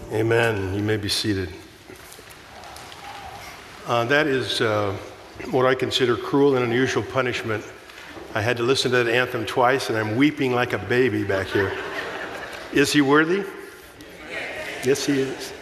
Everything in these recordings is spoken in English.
Amen. You may be seated. That is what I consider cruel and unusual punishment. I had to listen to that anthem twice, and I'm weeping like a baby back here. Is he worthy? Yes, he is.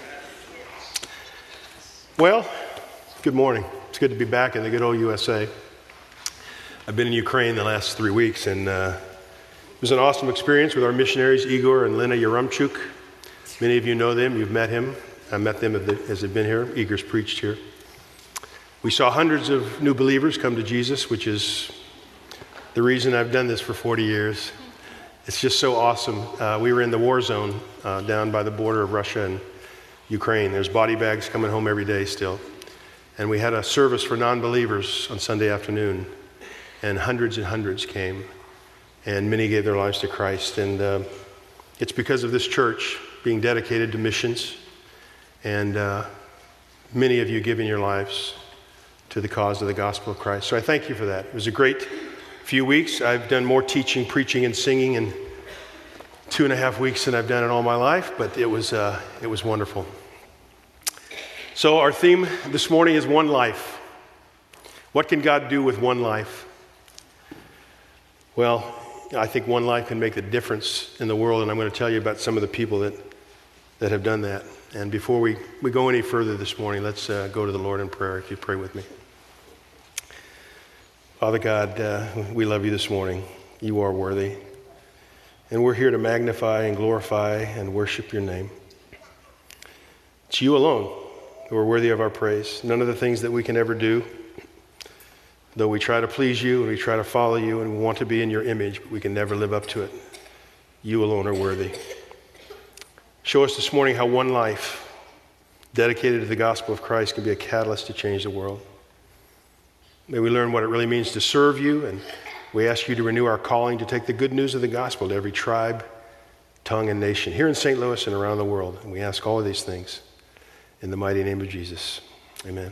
Well, good morning. It's good to be back in the good old USA. I've been in Ukraine the last 3 weeks, and it was an awesome experience with our missionaries, Igor and Lena Yaremchuk. Many of you know them. You've met him. I met them as they've been here. Igor's preached here. We saw hundreds of new believers come to Jesus, which is the reason I've done this for 40 years. It's just so awesome. We were in the war zone down by the border of Russia and Ukraine. There's body bags coming home every day still. And we had a service for non-believers on Sunday afternoon, and hundreds came, and many gave their lives to Christ. And it's because of this church being dedicated to missions, and many of you giving your lives to the cause of the gospel of Christ. So I thank you for that. It was a great few weeks. I've done more teaching, preaching, and singing in 2.5 weeks than I've done in all my life, but it was wonderful. So our theme this morning is one life. What can God do with one life? Well, I think one life can make a difference in the world, and I'm going to tell you about some of the people that have done that. And before we go any further this morning, let's go to the Lord in prayer, if you pray with me. Father God, we love you this morning. You are worthy. And we're here to magnify and glorify and worship your name. It's you alone who are worthy of our praise. None of the things that we can ever do, though we try to please you and we try to follow you and we want to be in your image, but we can never live up to it. You alone are worthy. Show us this morning how one life dedicated to the gospel of Christ can be a catalyst to change the world. May we learn what it really means to serve you, and we ask you to renew our calling to take the good news of the gospel to every tribe, tongue, and nation here in St. Louis and around the world. And we ask all of these things in the mighty name of Jesus. Amen.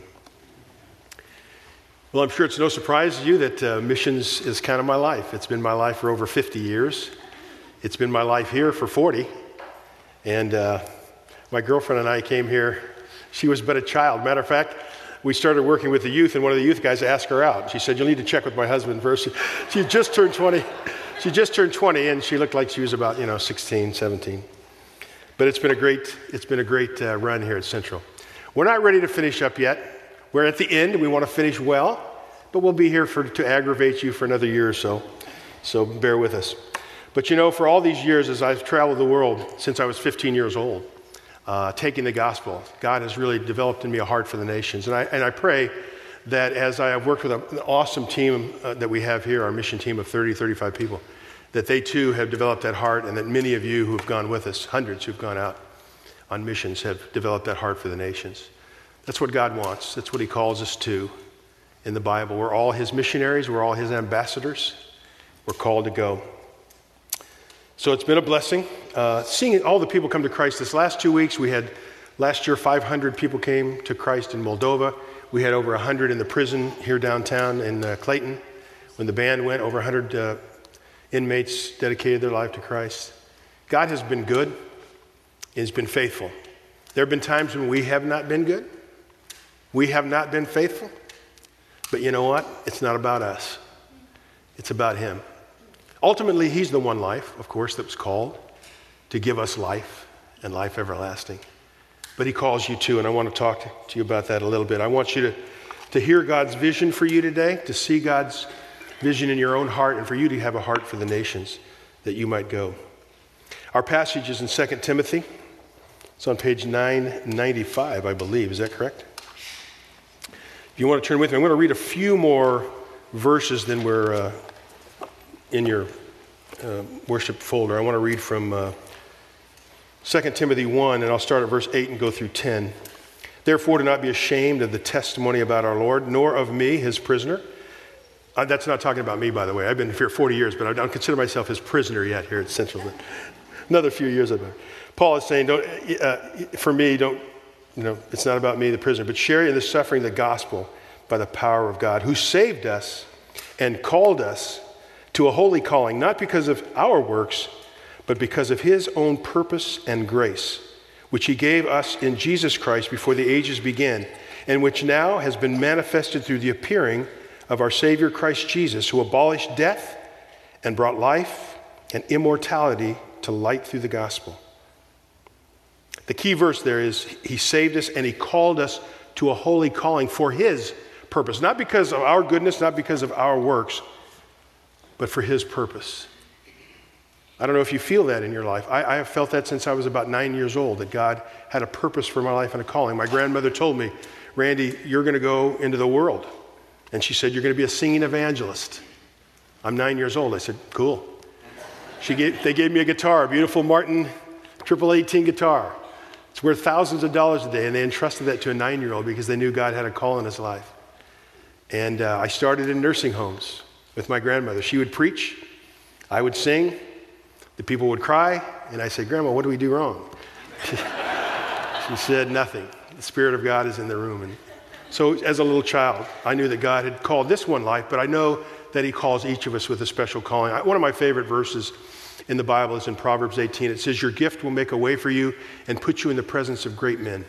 Well, I'm sure it's no surprise to you that missions is kind of my life. It's been my life for over 50 years. It's been my life here for 40. And my girlfriend and I came here. She was but a child. Matter of fact, we started working with the youth, and one of the youth guys asked her out. She said, "You'll need to check with my husband first." She just turned 20. She just turned 20, and she looked like she was about 16, 17. But it's been a great run here at Central. We're not ready to finish up yet. We're at the end. We want to finish well, but we'll be here to aggravate you for another year or so. So bear with us. But for all these years, as I've traveled the world since I was 15 years old, taking the gospel, God has really developed in me a heart for the nations. And I pray that as I have worked with an awesome team that we have here, our mission team of 30, 35 people, that they too have developed that heart, and that many of you who have gone with us, hundreds who've gone out on missions, have developed that heart for the nations. That's what God wants. That's what he calls us to in the Bible. We're all his missionaries. We're all his ambassadors. We're called to go. So it's been a blessing. Seeing all the people come to Christ this last 2 weeks, last year 500 people came to Christ in Moldova. We had over 100 in the prison here downtown in Clayton. When the band went, over 100 inmates dedicated their life to Christ. God has been good. He's been faithful. There have been times when we have not been good. We have not been faithful. But you know what? It's not about us. It's about him. Ultimately, he's the one life, of course, that was called to give us life and life everlasting. But he calls you too, and I want to talk to you about that a little bit. I want you to hear God's vision for you today, to see God's vision in your own heart, and for you to have a heart for the nations that you might go. Our passage is in 2 Timothy. It's on page 995, I believe. Is that correct? If you want to turn with me, I'm going to read a few more verses than we're in your worship folder. I want to read from 2 Timothy 1, and I'll start at verse 8 and go through 10. Therefore, do not be ashamed of the testimony about our Lord, nor of me, his prisoner. That's not talking about me, by the way. I've been here 40 years, but I don't consider myself his prisoner yet here at Central. Another few years I've been. Paul is saying, it's not about me, the prisoner, but share in the suffering of the gospel by the power of God, who saved us and called us to a holy calling, not because of our works, but because of his own purpose and grace, which he gave us in Jesus Christ before the ages began, and which now has been manifested through the appearing of our Savior Christ Jesus, who abolished death and brought life and immortality to light through the gospel. The key verse there is, he saved us and he called us to a holy calling for his purpose. Not because of our goodness, not because of our works, but for his purpose. I don't know if you feel that in your life. I have felt that since I was about 9 years old, that God had a purpose for my life and a calling. My grandmother told me, Randy, you're going to go into the world. And she said, you're going to be a singing evangelist. I'm 9 years old. I said, cool. They gave me a guitar, a beautiful Martin 1818 guitar. It's worth thousands of dollars a day, and they entrusted that to a 9-year-old because they knew God had a call in his life. And I started in nursing homes with my grandmother. She would preach, I would sing, the people would cry, and I said, Grandma, what do we do wrong? She said, nothing. The Spirit of God is in the room. And so as a little child, I knew that God had called this one life, but I know that he calls each of us with a special calling. One of my favorite verses in the Bible is in Proverbs 18. It says, your gift will make a way for you and put you in the presence of great men.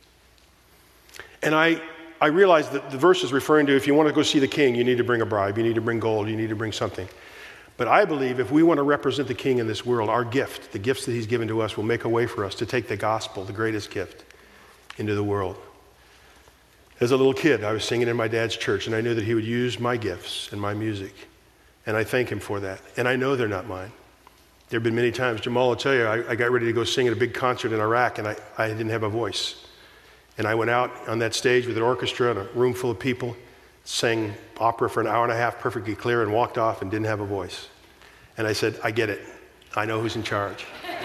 And I realized that the verse is referring to, if you want to go see the king, you need to bring a bribe, you need to bring gold, you need to bring something. But I believe if we want to represent the king in this world, our gift, the gifts that he's given to us, will make a way for us to take the gospel, the greatest gift, into the world. As a little kid, I was singing in my dad's church, and I knew that he would use my gifts and my music. And I thank him for that. And I know they're not mine. There have been many times, Jamal will tell you, I got ready to go sing at a big concert in Iraq, and I didn't have a voice. And I went out on that stage with an orchestra and a room full of people, sang opera for an hour and a half perfectly clear, and walked off and didn't have a voice. And I said, I get it. I know who's in charge.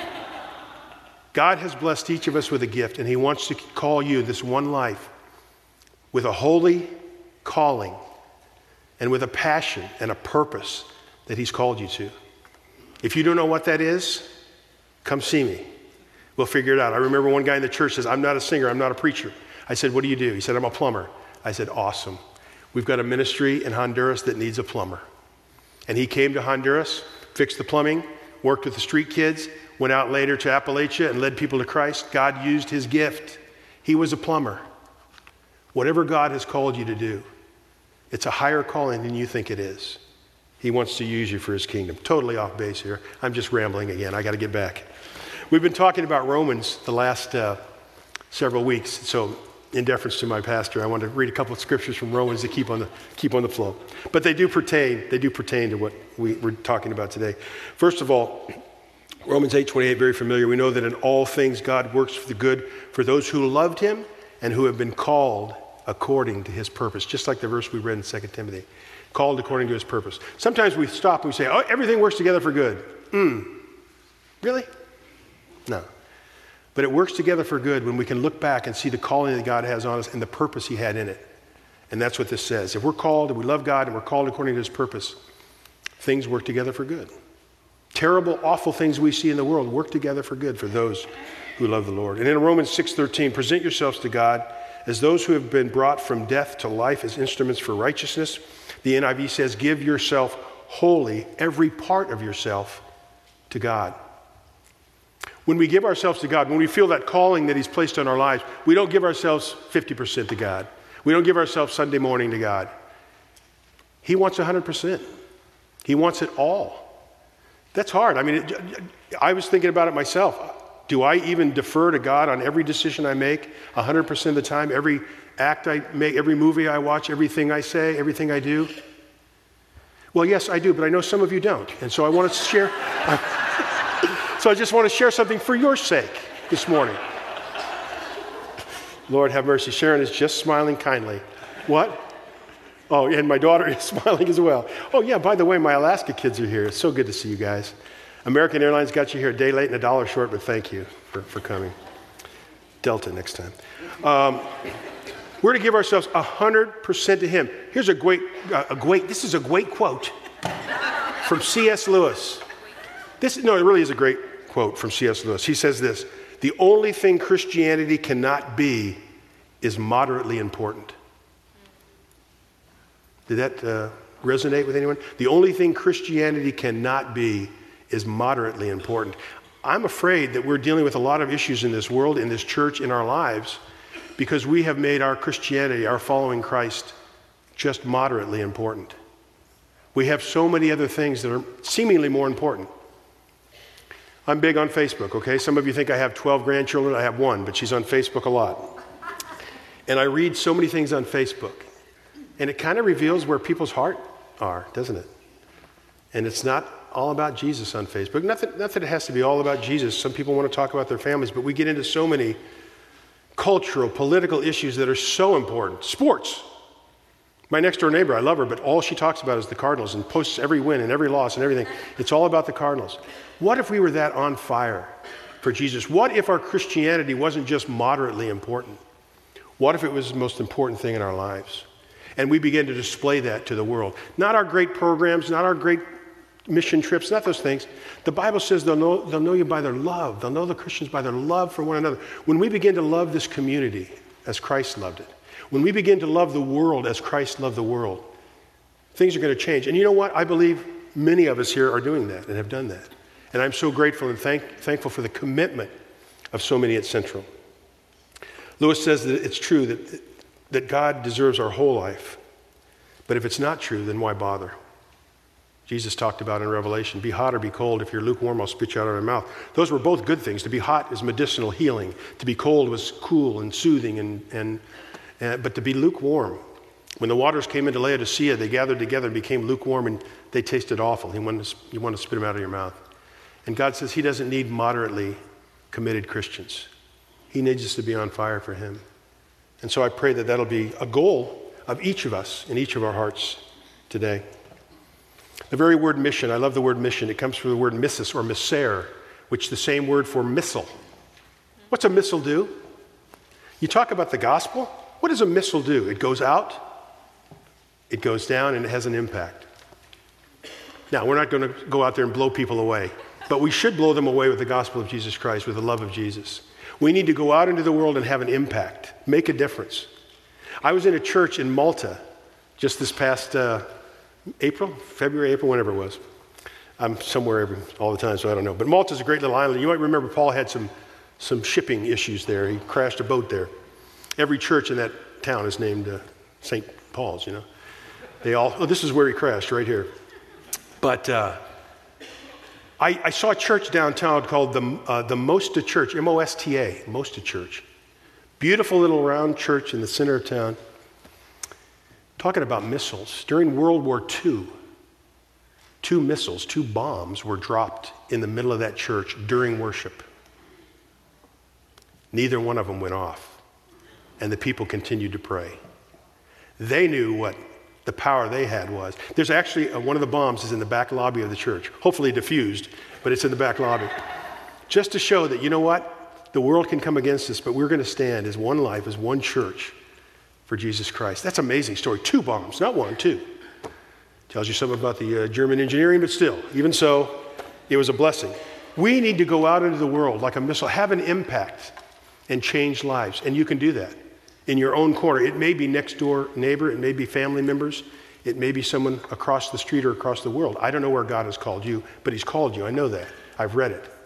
God has blessed each of us with a gift, and he wants to call you, this one life, with a holy calling and with a passion and a purpose that he's called you to. If you don't know what that is, come see me. We'll figure it out. I remember one guy in the church says, I'm not a singer, I'm not a preacher. I said, what do you do? He said, I'm a plumber. I said, awesome. We've got a ministry in Honduras that needs a plumber. And he came to Honduras, fixed the plumbing, worked with the street kids, went out later to Appalachia and led people to Christ. God used his gift. He was a plumber. Whatever God has called you to do, it's a higher calling than you think it is. He wants to use you for his kingdom. Totally off base here. I'm just rambling again. I got to get back. We've been talking about Romans the last several weeks. So in deference to my pastor, I want to read a couple of scriptures from Romans to keep on the flow. But they do pertain to what we're talking about today. First of all, Romans 8:28, very familiar. We know that in all things God works for the good for those who loved him and who have been called according to his purpose. Just like the verse we read in 2 Timothy. Called according to his purpose. Sometimes we stop and we say, oh, everything works together for good. Really? No. But it works together for good when we can look back and see the calling that God has on us and the purpose he had in it. And that's what this says. If we're called and we love God and we're called according to his purpose, things work together for good. Terrible, awful things we see in the world work together for good for those who love the Lord. And in Romans 6:13, present yourselves to God as those who have been brought from death to life as instruments for righteousness. The NIV says, give yourself wholly, every part of yourself, to God. When we give ourselves to God, when we feel that calling that he's placed on our lives, we don't give ourselves 50% to God. We don't give ourselves Sunday morning to God. He wants 100%. He wants it all. That's hard. I mean, I was thinking about it myself. Do I even defer to God on every decision I make 100% of the time, every act I make, every movie I watch, everything I say, everything I do? Well, yes, I do, but I know some of you don't. And so I want to share, so I just want to share something for your sake this morning. Lord have mercy. Sharon is just smiling kindly. What? Oh, and my daughter is smiling as well. Oh, yeah, by the way, my Alaska kids are here. It's so good to see you guys. American Airlines got you here a day late and $1 short, but thank you for coming. Delta next time. We're to give ourselves 100% to him. Here's this is a great quote from C.S. Lewis. It really is a great quote from C.S. Lewis. He says this, the only thing Christianity cannot be is moderately important. Did that resonate with anyone? The only thing Christianity cannot be is moderately important. I'm afraid that we're dealing with a lot of issues in this world, in this church, in our lives, because we have made our Christianity, our following Christ, just moderately important. We have so many other things that are seemingly more important. I'm big on Facebook, okay? Some of you think I have 12 grandchildren. I have one, but she's on Facebook a lot. And I read so many things on Facebook. And it kind of reveals where people's heart are, doesn't it? And it's not all about Jesus on Facebook. Not that it has to be all about Jesus. Some people want to talk about their families, but we get into so many cultural, political issues that are so important. Sports. My next door neighbor, I love her, but all she talks about is the Cardinals and posts every win and every loss and everything. It's all about the Cardinals. What if we were that on fire for Jesus? What if our Christianity wasn't just moderately important? What if it was the most important thing in our lives? And we begin to display that to the world. Not our great programs, not our great mission trips, not those things. The Bible says they'll know you by their love. They'll know the Christians by their love for one another. When we begin to love this community as Christ loved it, when we begin to love the world as Christ loved the world, things are going to change. And you know what? I believe many of us here are doing that and have done that. And I'm so grateful and thankful for the commitment of so many at Central. Lewis says that it's true that God deserves our whole life. But if it's not true, then why bother? Jesus talked about in Revelation, be hot or be cold. If you're lukewarm, I'll spit you out of my mouth. Those were both good things. To be hot is medicinal healing. To be cold was cool and soothing. But to be lukewarm, when the waters came into Laodicea, they gathered together and became lukewarm, and they tasted awful. You want to spit them out of your mouth. And God says he doesn't need moderately committed Christians. He needs us to be on fire for him. And so I pray that that'll be a goal of each of us in each of our hearts today. The very word mission, I love the word mission. It comes from the word missus or misser, which is the same word for missile. What's a missile do? You talk about the gospel. What does a missile do? It goes out, it goes down, and it has an impact. Now, we're not going to go out there and blow people away, but we should blow them away with the gospel of Jesus Christ, with the love of Jesus. We need to go out into the world and have an impact, make a difference. I was in a church in Malta just this past February, April, whenever it was. I'm somewhere all the time, so I don't know. But Malta's a great little island. You might remember Paul had some shipping issues there. He crashed a boat there. Every church in that town is named St. Paul's, you know. This is where he crashed, right here. But I saw a church downtown called the Mosta Church, M-O-S-T-A, Mosta Church. Beautiful little round church in the center of town. Talking about missiles. During World War II, 2 bombs were dropped in the middle of that church during worship. Neither one of them went off, and the people continued to pray. They knew what the power they had was. There's actually one of the bombs is in the back lobby of the church, hopefully diffused, but it's in the back lobby. Just to show that, you know what? The world can come against us, but we're going to stand as one life, as one church for Jesus Christ. That's an amazing story. 2 bombs, not 1, 2. Tells you something about the German engineering, but still, even so, it was a blessing. We need to go out into the world like a missile, have an impact, and change lives. And you can do that in your own corner. It may be next door neighbor, it may be family members, it may be someone across the street or across the world. I don't know where God has called you, but he's called you. I know that. I've read it.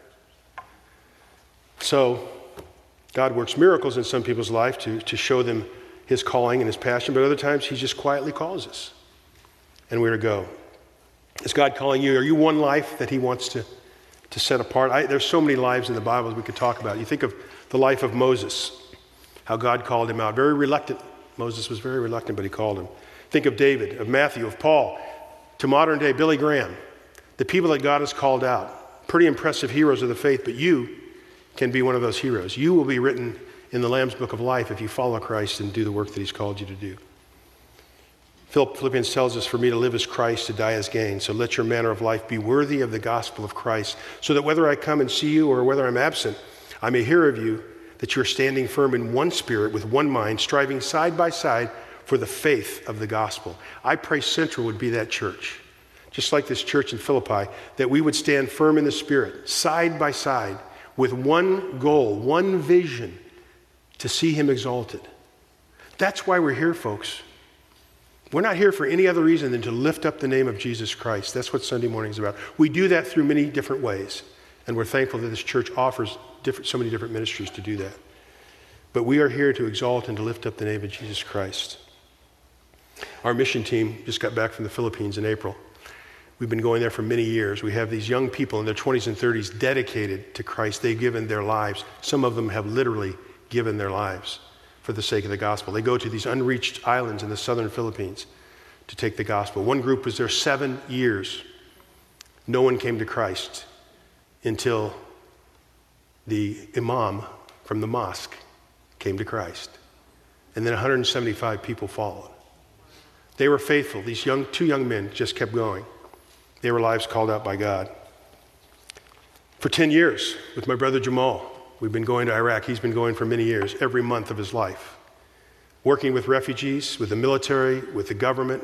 So God works miracles in some people's life to show them his calling and his passion, but other times he just quietly calls us. And we're to go. Is God calling you? Are you one life that he wants to set apart? There's so many lives in the Bible we could talk about. You think of the life of Moses, how God called him out. Very reluctant. Moses was very reluctant, but he called him. Think of David, of Matthew, of Paul, to modern day Billy Graham. The people that God has called out. Pretty impressive heroes of the faith, but you can be one of those heroes. You will be written in the Lamb's Book of Life if you follow Christ and do the work that he's called you to do. Philippians tells us, for me to live as Christ, to die as gain. So let your manner of life be worthy of the gospel of Christ, so that whether I come and see you or whether I'm absent, I may hear of you that you're standing firm in one spirit with one mind, striving side by side for the faith of the gospel. I pray Central would be that church, just like this church in Philippi, that we would stand firm in the spirit, side by side, with one goal, one vision, to see him exalted. That's why we're here, folks. We're not here for any other reason than to lift up the name of Jesus Christ. That's what Sunday morning is about. We do that through many different ways. And we're thankful that this church offers so many different ministries to do that. But we are here to exalt and to lift up the name of Jesus Christ. Our mission team just got back from the Philippines in April. We've been going there for many years. We have these young people in their 20s and 30s dedicated to Christ. They've given their lives. Some of them have literally given their lives for the sake of the gospel. They go to these unreached islands in the southern Philippines to take the gospel. One group was there 7 years. No one came to Christ until the imam from the mosque came to Christ. And then 175 people followed. They were faithful. These two young men just kept going. They were lives called out by God. For 10 years with my brother Jamal, we've been going to Iraq. He's been going for many years, every month of his life, working with refugees, with the military, with the government.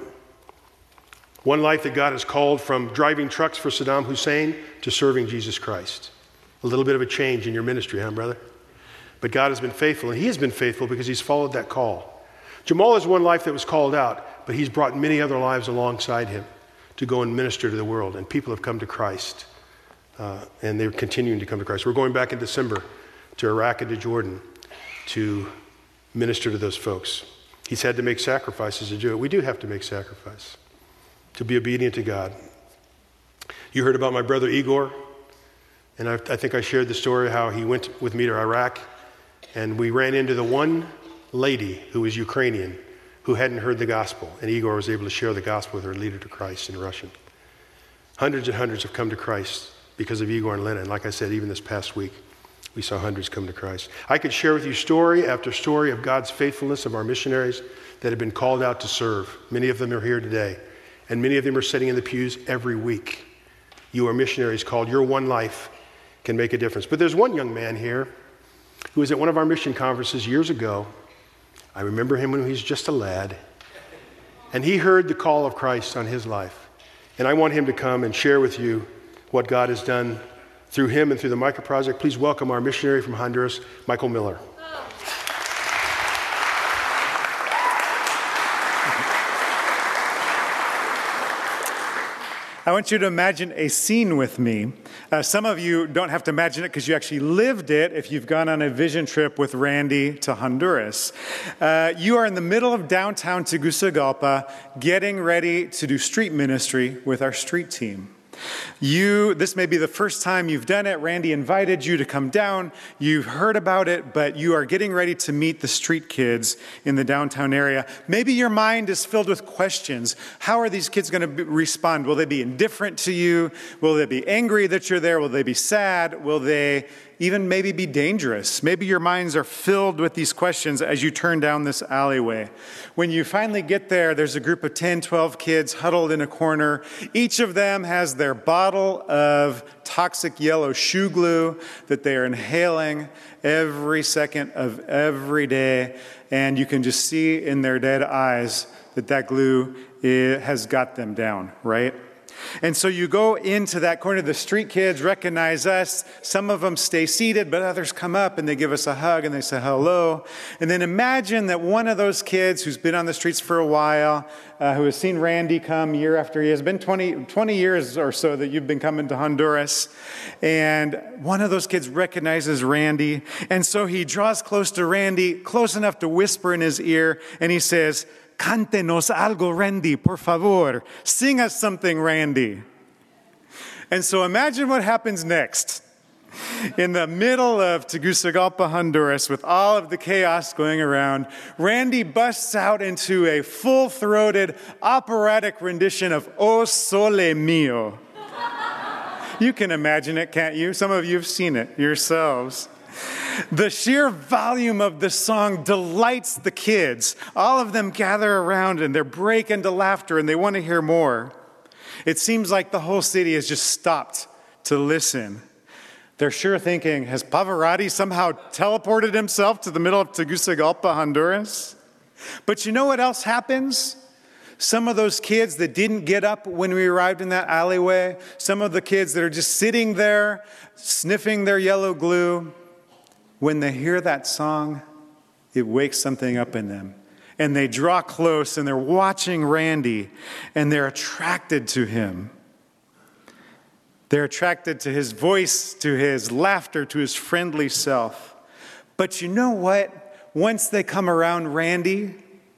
One life that God has called from driving trucks for Saddam Hussein to serving Jesus Christ. A little bit of a change in your ministry, huh, brother? But God has been faithful, and he has been faithful because he's followed that call. Jamal is one life that was called out, but he's brought many other lives alongside him to go and minister to the world, and people have come to Christ, and they're continuing to come to Christ. We're going back in December to Iraq and to Jordan to minister to those folks. He's had to make sacrifices to do it. We do have to make sacrifice to be obedient to God. You heard about my brother Igor, and I think I shared the story how he went with me to Iraq, and we ran into the one lady who was Ukrainian who hadn't heard the gospel, and Igor was able to share the gospel with her, lead her to Christ in Russian. Hundreds and hundreds have come to Christ because of Igor and Lena, and like I said, even this past week, we saw hundreds come to Christ. I could share with you story after story of God's faithfulness of our missionaries that have been called out to serve. Many of them are here today, and many of them are sitting in the pews every week. You are missionaries called. Your one life can make a difference. But there's one young man here who was at one of our mission conferences years ago. I remember him when he was just a lad, and he heard the call of Christ on his life. And I want him to come and share with you what God has done through him and through the Micah Project. Please welcome our missionary from Honduras, Michael Miller. I want you to imagine a scene with me. Some of you don't have to imagine it because you actually lived it if you've gone on a vision trip with Randy to Honduras. You are in the middle of downtown Tegucigalpa getting ready to do street ministry with our street team. This may be the first time you've done it. Randy invited you to come down. You've heard about it, but you are getting ready to meet the street kids in the downtown area. Maybe your mind is filled with questions. How are these kids going to respond? Will they be indifferent to you? Will they be angry that you're there? Will they be sad? Will they even maybe be dangerous? Maybe your minds are filled with these questions as you turn down this alleyway. When you finally get there, there's a group of 10, 12 kids huddled in a corner. Each of them has their bottle of toxic yellow shoe glue that they are inhaling every second of every day. And you can just see in their dead eyes that glue has got them down, right? And so you go into that corner. The street kids recognize us. Some of them stay seated, but others come up and they give us a hug and they say hello. And then imagine that one of those kids who's been on the streets for a while, who has seen Randy come year after year, has been 20 years or so that you've been coming to Honduras. And one of those kids recognizes Randy. And so he draws close to Randy, close enough to whisper in his ear, and he says, "Cántenos algo, Randy, por favor. Sing us something, Randy." And so imagine what happens next. In the middle of Tegucigalpa, Honduras, with all of the chaos going around, Randy busts out into a full-throated operatic rendition of O Sole Mio. You can imagine it, can't you? Some of you have seen it yourselves. The sheer volume of the song delights the kids. All of them gather around and they're break into laughter and they want to hear more. It seems like the whole city has just stopped to listen. They're sure thinking, has Pavarotti somehow teleported himself to the middle of Tegucigalpa, Honduras? But you know what else happens? Some of those kids that didn't get up when we arrived in that alleyway, some of the kids that are just sitting there sniffing their yellow glue, when they hear that song, it wakes something up in them. And they draw close and they're watching Randy and they're attracted to him. They're attracted to his voice, to his laughter, to his friendly self. But you know what? Once they come around Randy,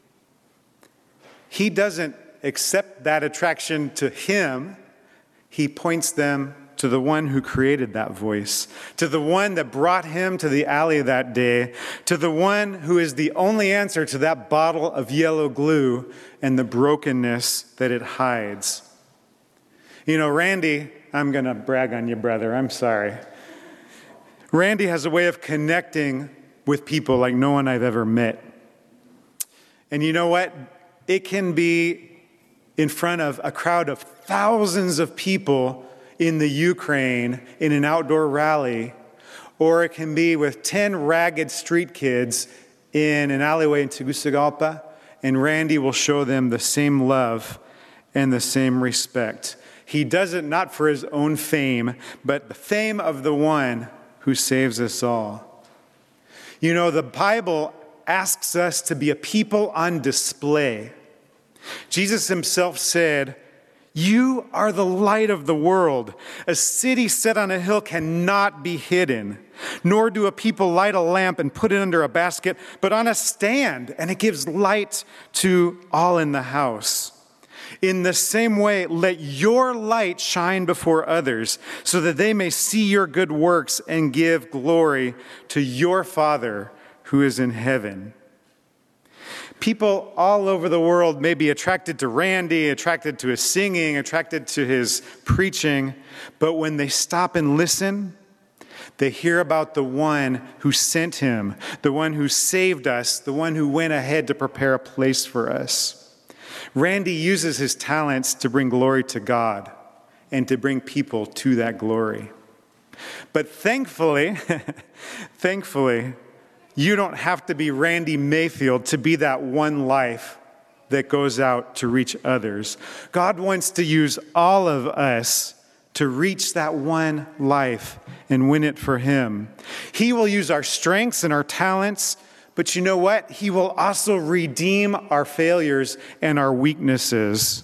he doesn't accept that attraction to him. He points them to the one who created that voice, to the one that brought him to the alley that day, to the one who is the only answer to that bottle of yellow glue and the brokenness that it hides. You know, Randy, I'm going to brag on you, brother. I'm sorry. Randy has a way of connecting with people like no one I've ever met. And you know what? It can be in front of a crowd of thousands of people in the Ukraine in an outdoor rally, or it can be with 10 ragged street kids in an alleyway in Tegucigalpa, and Randy will show them the same love and the same respect. He does it not for his own fame, but the fame of the one who saves us all. You know, the Bible asks us to be a people on display. Jesus himself said, "You are the light of the world. A city set on a hill cannot be hidden. Nor do a people light a lamp and put it under a basket, but on a stand, and it gives light to all in the house. In the same way, let your light shine before others, so that they may see your good works and give glory to your Father who is in heaven." People all over the world may be attracted to Randy, attracted to his singing, attracted to his preaching, but when they stop and listen, they hear about the one who sent him, the one who saved us, the one who went ahead to prepare a place for us. Randy uses his talents to bring glory to God and to bring people to that glory. But thankfully, you don't have to be Randy Mayfield to be that one life that goes out to reach others. God wants to use all of us to reach that one life and win it for him. He will use our strengths and our talents, but you know what? He will also redeem our failures and our weaknesses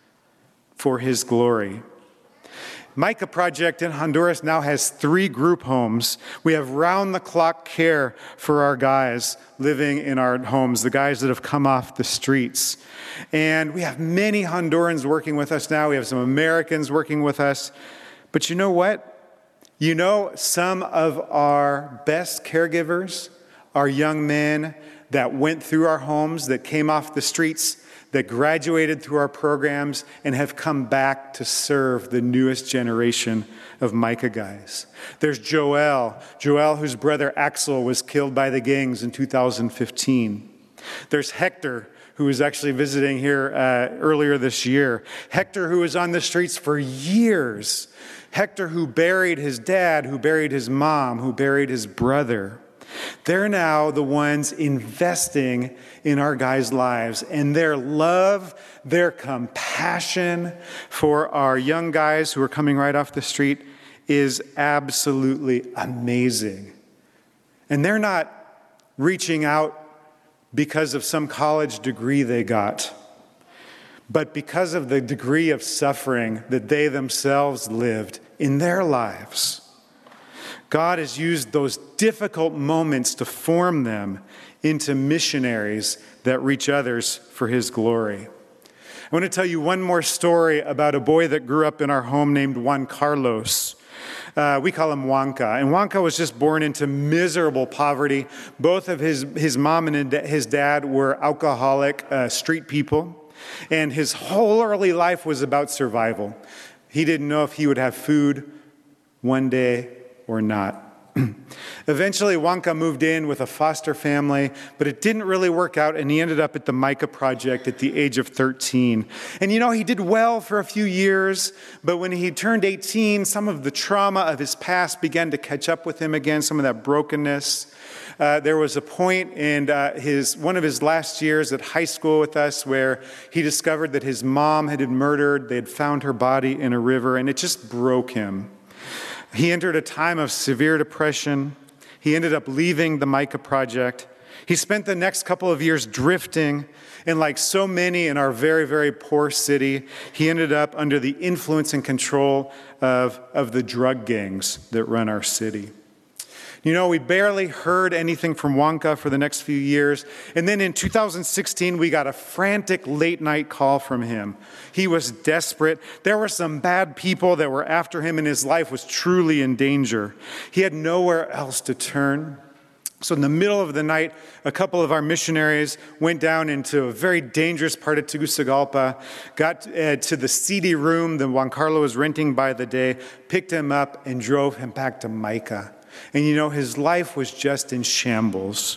for his glory. Micah Project in Honduras now has 3 group homes. We have round-the-clock care for our guys living in our homes, the guys that have come off the streets. And we have many Hondurans working with us now. We have some Americans working with us. But you know what? You know, some of our best caregivers are young men that went through our homes, that came off the streets, that graduated through our programs and have come back to serve the newest generation of Micah guys. There's Joel, whose brother Axel was killed by the gangs in 2015. There's Hector, who was actually visiting here earlier this year. Hector, who was on the streets for years. Hector, who buried his dad, who buried his mom, who buried his brother. They're now the ones investing in our guys' lives, and their love, their compassion for our young guys who are coming right off the street is absolutely amazing. And they're not reaching out because of some college degree they got, but because of the degree of suffering that they themselves lived in their lives. God has used those difficult moments to form them into missionaries that reach others for his glory. I want to tell you one more story about a boy that grew up in our home named Juan Carlos. We call him Juanca. And Juanca was just born into miserable poverty. Both of his mom and his dad were alcoholic street people. And his whole early life was about survival. He didn't know if he would have food one day or not. Eventually, Juanca moved in with a foster family, but it didn't really work out, and he ended up at the Micah Project at the age of 13. And you know, he did well for a few years, but when he turned 18, some of the trauma of his past began to catch up with him again, some of that brokenness. There was a point in one of his last years at high school with us where he discovered that his mom had been murdered. They had found her body in a river, and it just broke him. He entered a time of severe depression. He ended up leaving the Micah Project, He spent the next couple of years drifting, and like so many in our very, very poor city, he ended up under the influence and control of the drug gangs that run our city. You know, we barely heard anything from Wonka for the next few years. And then in 2016, we got a frantic late-night call from him. He was desperate. There were some bad people that were after him, and his life was truly in danger. He had nowhere else to turn. So in the middle of the night, a couple of our missionaries went down into a very dangerous part of Tegucigalpa, got to the seedy room that Juan Carlos was renting by the day, picked him up, and drove him back to Mica. And you know, his life was just in shambles.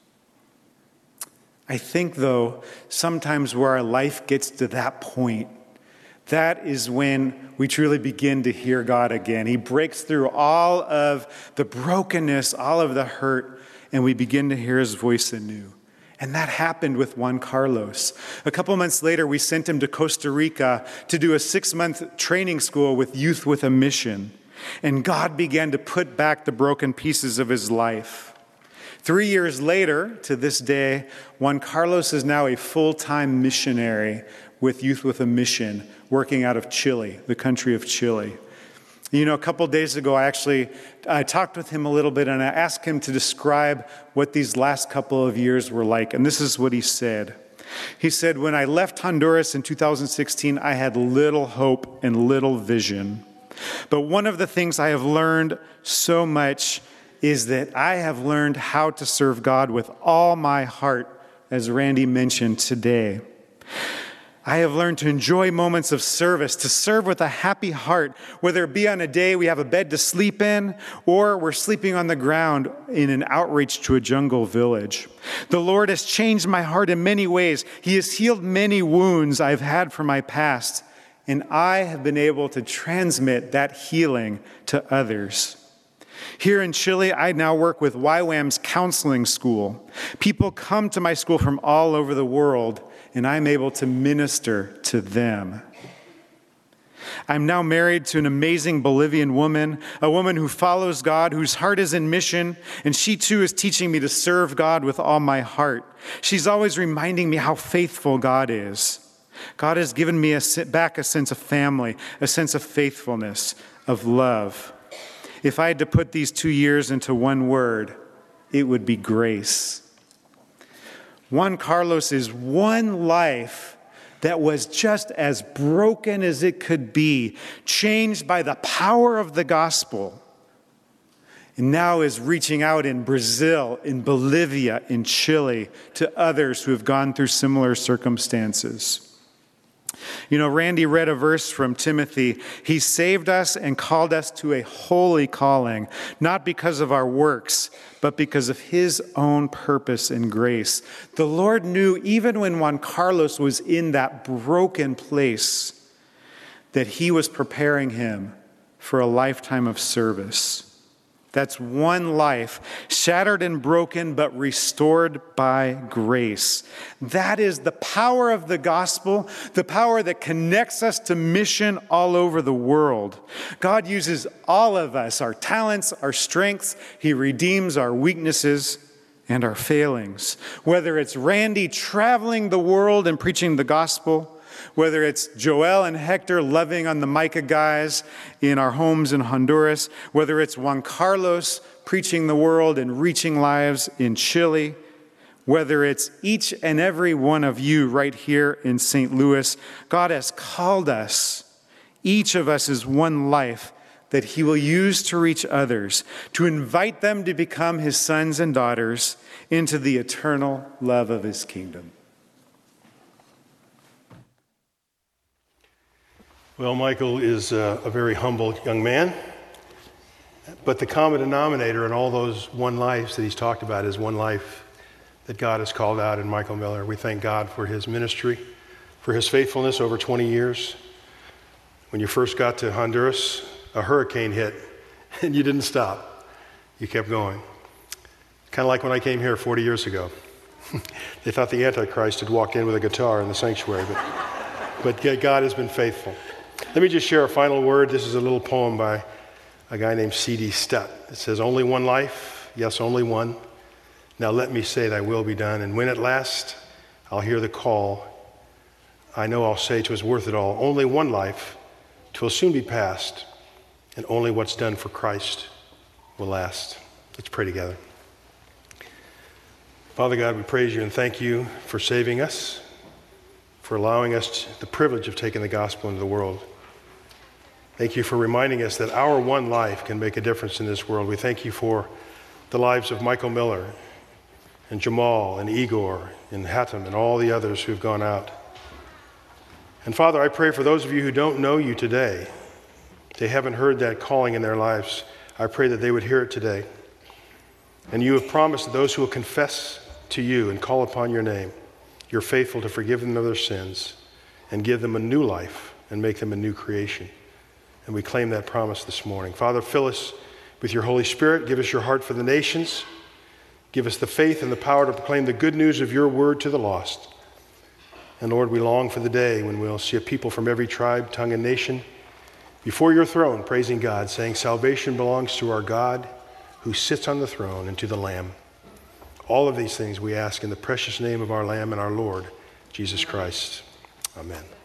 I think, though, sometimes where our life gets to that point, that is when we truly begin to hear God again. He breaks through all of the brokenness, all of the hurt, and we begin to hear his voice anew. And that happened with Juan Carlos. A couple months later, we sent him to Costa Rica to do a 6-month training school with Youth with a Mission. And God began to put back the broken pieces of his life. 3 years later, to this day, Juan Carlos is now a full-time missionary with Youth with a Mission, working out of Chile, the country of Chile. You know, a couple days ago, I talked with him a little bit, and I asked him to describe what these last couple of years were like. And this is what he said. He said, "When I left Honduras in 2016, I had little hope and little vision. But one of the things I have learned so much is that I have learned how to serve God with all my heart, as Randy mentioned today. I have learned to enjoy moments of service, to serve with a happy heart, whether it be on a day we have a bed to sleep in, or we're sleeping on the ground in an outreach to a jungle village. The Lord has changed my heart in many ways. He has healed many wounds I've had from my past. And I have been able to transmit that healing to others. Here in Chile, I now work with YWAM's counseling school. People come to my school from all over the world, and I'm able to minister to them. I'm now married to an amazing Bolivian woman, a woman who follows God, whose heart is in mission, and she too is teaching me to serve God with all my heart. She's always reminding me how faithful God is. God has given me back a sense of family, a sense of faithfulness, of love. If I had to put these 2 years into one word, it would be grace. Juan Carlos is one life that was just as broken as it could be, changed by the power of the gospel, and now is reaching out in Brazil, in Bolivia, in Chile, to others who have gone through similar circumstances. You know, Randy read a verse from Timothy. He saved us and called us to a holy calling, not because of our works, but because of his own purpose and grace. The Lord knew, even when Juan Carlos was in that broken place, that he was preparing him for a lifetime of service. That's one life, shattered and broken, but restored by grace. That is the power of the gospel, the power that connects us to mission all over the world. God uses all of us, our talents, our strengths. He redeems our weaknesses and our failings. Whether it's Randy traveling the world and preaching the gospel, whether it's Joel and Hector loving on the Mica guys in our homes in Honduras, whether it's Juan Carlos preaching the world and reaching lives in Chile, whether it's each and every one of you right here in St. Louis, God has called us. Each of us is one life that he will use to reach others, to invite them to become his sons and daughters into the eternal love of his kingdom. Well, Michael is a very humble young man, but the common denominator in all those one lives that he's talked about is one life that God has called out in Michael Miller. We thank God for his ministry, for his faithfulness over 20 years. When you first got to Honduras, a hurricane hit, and you didn't stop. You kept going. Kind of like when I came here 40 years ago. They thought the Antichrist had walked in with a guitar in the sanctuary, but God has been faithful. Let me just share a final word. This is a little poem by a guy named C.D. Stutt. It says, "Only one life, yes, only one. Now let me say thy will be done. And when at last I'll hear the call, I know I'll say 'twas worth it all. Only one life, 'twill soon be past, and only what's done for Christ will last. Let's pray together. Father God, we praise you and thank you for saving us, for allowing us the privilege of taking the gospel into the world. Thank you for reminding us that our one life can make a difference in this world. We thank you for the lives of Michael Miller and Jamal and Igor and Hatem and all the others who've gone out. And Father, I pray for those of you who don't know you today, they haven't heard that calling in their lives. I pray that they would hear it today. And you have promised that those who will confess to you and call upon your name, you're faithful to forgive them of their sins and give them a new life and make them a new creation. And we claim that promise this morning. Father, fill us with your Holy Spirit. Give us your heart for the nations. Give us the faith and the power to proclaim the good news of your word to the lost. And Lord, we long for the day when we'll see a people from every tribe, tongue, and nation before your throne, praising God, saying, salvation belongs to our God who sits on the throne and to the Lamb. All of these things we ask in the precious name of our Lamb and our Lord, Jesus Christ. Amen.